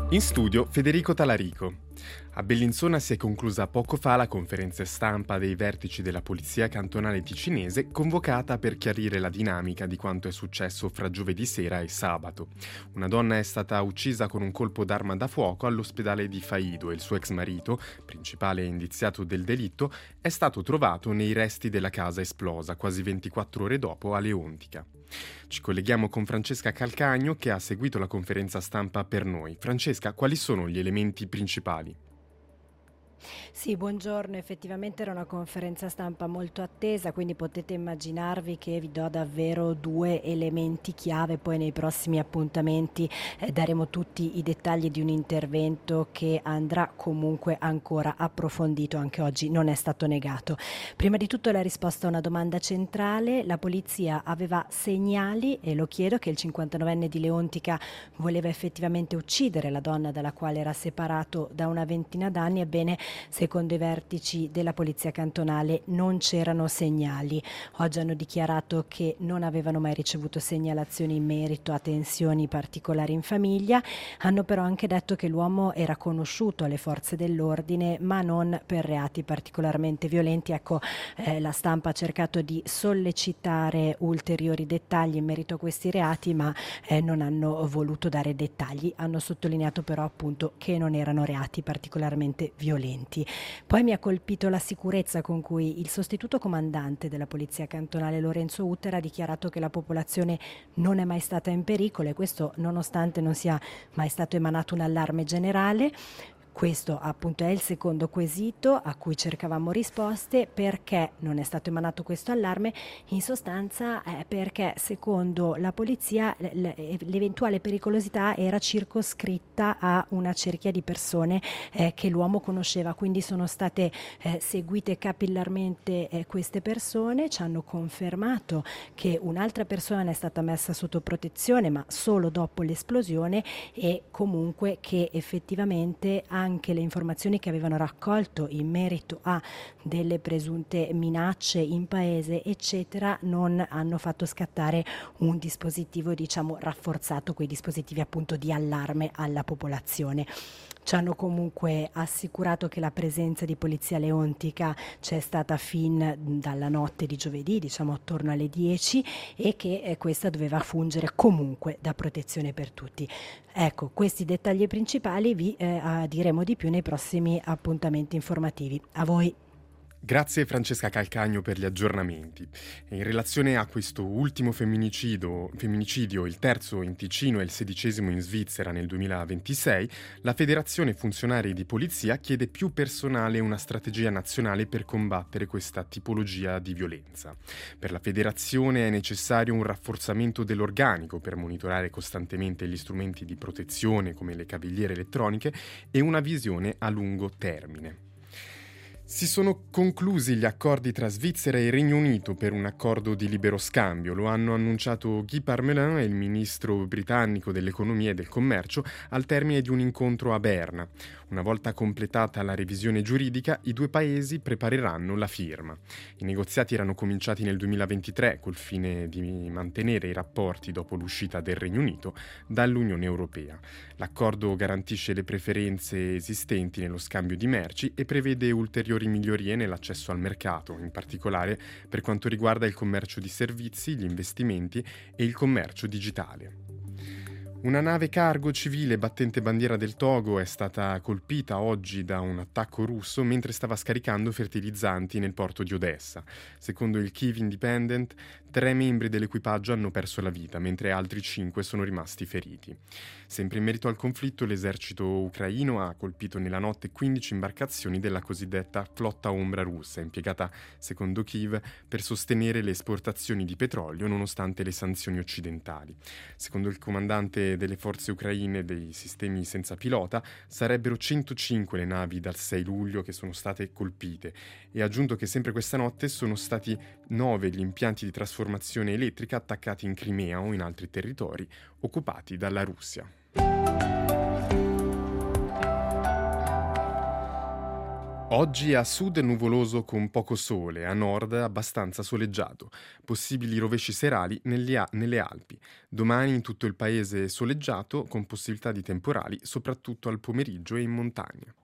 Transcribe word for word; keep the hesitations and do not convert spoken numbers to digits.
In studio Federico Talarico. A Bellinzona si è conclusa poco fa la conferenza stampa dei vertici della Polizia Cantonale Ticinese, convocata per chiarire la dinamica di quanto è successo fra giovedì sera e sabato. Una donna è stata uccisa con un colpo d'arma da fuoco all'ospedale di Faido e il suo ex marito, principale indiziato del delitto, è stato trovato nei resti della casa esplosa quasi ventiquattro ore dopo a Leontica. Ci colleghiamo con Francesca Calcagno che ha seguito la conferenza stampa per noi. Francesca, quali sono gli elementi principali? Sì, buongiorno, effettivamente era una conferenza stampa molto attesa, quindi potete immaginarvi che vi do davvero due elementi chiave, poi nei prossimi appuntamenti eh, daremo tutti i dettagli di un intervento che andrà comunque ancora approfondito, anche oggi non è stato negato. Prima di tutto la risposta a una domanda centrale: la polizia aveva segnali, e lo chiedo, che il cinquantanovenne di Leontica voleva effettivamente uccidere la donna dalla quale era separato da una ventina d'anni. Ebbene, secondo i vertici della Polizia Cantonale non c'erano segnali. Oggi hanno dichiarato che non avevano mai ricevuto segnalazioni in merito a tensioni particolari in famiglia. Hanno però anche detto che l'uomo era conosciuto alle forze dell'ordine, ma non per reati particolarmente violenti. Ecco, eh, la stampa ha cercato di sollecitare ulteriori dettagli in merito a questi reati, ma eh, non hanno voluto dare dettagli. Hanno sottolineato però appunto che non erano reati particolarmente violenti. Poi mi ha colpito la sicurezza con cui il sostituto comandante della Polizia Cantonale Lorenzo Utter ha dichiarato che la popolazione non è mai stata in pericolo, e questo nonostante non sia mai stato emanato un allarme generale. Questo appunto è il secondo quesito a cui cercavamo risposte: perché non è stato emanato questo allarme. In sostanza eh, perché secondo la polizia l'eventuale pericolosità era circoscritta a una cerchia di persone eh, che l'uomo conosceva, quindi sono state eh, seguite capillarmente eh, queste persone. Ci hanno confermato che un'altra persona è stata messa sotto protezione, ma solo dopo l'esplosione, e comunque che effettivamente anche anche le informazioni che avevano raccolto in merito a delle presunte minacce in paese eccetera non hanno fatto scattare un dispositivo, diciamo, rafforzato, quei dispositivi appunto di allarme alla popolazione. Ci hanno comunque assicurato che la presenza di polizia leontica c'è stata fin dalla notte di giovedì, diciamo attorno alle dieci, e che eh, questa doveva fungere comunque da protezione per tutti. Ecco, questi dettagli principali vi eh, diremo di più nei prossimi appuntamenti informativi. A voi. Grazie Francesca Calcagno per gli aggiornamenti. In relazione a questo ultimo femminicidio, femminicidio, il terzo in Ticino e il sedicesimo in Svizzera nel duemilaventisei, la Federazione Funzionari di Polizia chiede più personale e una strategia nazionale per combattere questa tipologia di violenza. Per la Federazione è necessario un rafforzamento dell'organico per monitorare costantemente gli strumenti di protezione come le cavigliere elettroniche e una visione a lungo termine. Si sono conclusi gli accordi tra Svizzera e Regno Unito per un accordo di libero scambio. Lo hanno annunciato Guy Parmelin, il ministro britannico dell'economia e del commercio, al termine di un incontro a Berna. Una volta completata la revisione giuridica, i due paesi prepareranno la firma. I negoziati erano cominciati nel duemilaventitré col fine di mantenere i rapporti dopo l'uscita del Regno Unito dall'Unione Europea. L'accordo garantisce le preferenze esistenti nello scambio di merci e prevede ulteriori migliorie nell'accesso al mercato, in particolare per quanto riguarda il commercio di servizi, gli investimenti e il commercio digitale. Una nave cargo civile battente bandiera del Togo è stata colpita oggi da un attacco russo mentre stava scaricando fertilizzanti nel porto di Odessa. Secondo il Kyiv Independent, tre membri dell'equipaggio hanno perso la vita, mentre altri cinque sono rimasti feriti. Sempre in merito al conflitto, l'esercito ucraino ha colpito nella notte quindici imbarcazioni della cosiddetta flotta ombra russa, impiegata, secondo Kyiv, per sostenere le esportazioni di petrolio nonostante le sanzioni occidentali. Secondo il comandante delle forze ucraine dei sistemi senza pilota, sarebbero centocinque le navi dal sei luglio che sono state colpite, e ha aggiunto che sempre questa notte sono stati nove gli impianti di trasformazione elettrica attaccati in Crimea o in altri territori occupati dalla Russia. Oggi a sud nuvoloso con poco sole, a nord abbastanza soleggiato. Possibili rovesci serali negli A- nelle Alpi. Domani in tutto il paese soleggiato con possibilità di temporali, soprattutto al pomeriggio e in montagna.